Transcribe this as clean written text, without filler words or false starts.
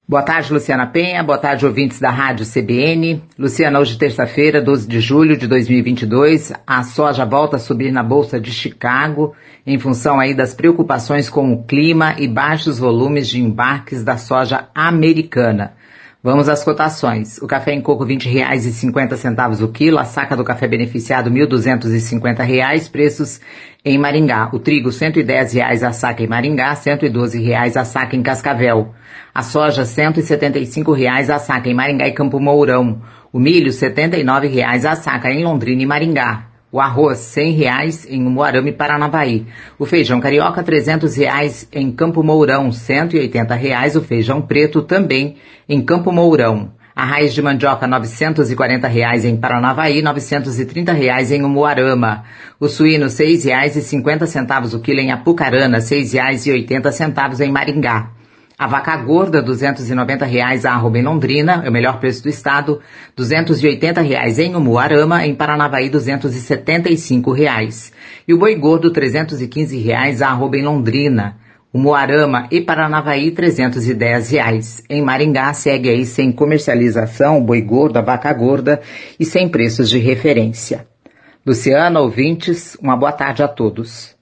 Boa tarde, Luciana Penha. Boa tarde, ouvintes da Rádio CBN. Luciana, hoje terça-feira, 12 de julho de 2022, a soja volta a subir na Bolsa de Chicago em função aí das preocupações com o clima e baixos volumes de embarques da soja americana. Vamos às cotações. O café em coco R$ 20,50 o quilo, a saca do café beneficiado R$ 1.250, preços em Maringá. O trigo R$ 110 a saca em Maringá, R$ 112 a saca em Cascavel. A soja R$ 175 a saca em Maringá e Campo Mourão. O milho R$ 79 a saca em Londrina e Maringá. O arroz R$ 100 em Umuarama e Paranavaí. O feijão carioca R$ 300 em Campo Mourão, R$ 180 o feijão preto também em Campo Mourão. A raiz de mandioca R$ 940 em Paranavaí, R$ 930 em Umuarama. O suíno R$ 6,50 o quilo em Apucarana, R$ 6,80 em Maringá. A vaca gorda, R$ 290 a arroba em Londrina, é o melhor preço do estado, R$ 280 em Umuarama, em Paranavaí R$ 275. E o boi gordo, R$ 315 a arroba em Londrina, Umuarama e Paranavaí R$ 310. Em Maringá segue aí sem comercialização o boi gordo, a vaca gorda e sem preços de referência. Luciana, ouvintes, uma boa tarde a todos.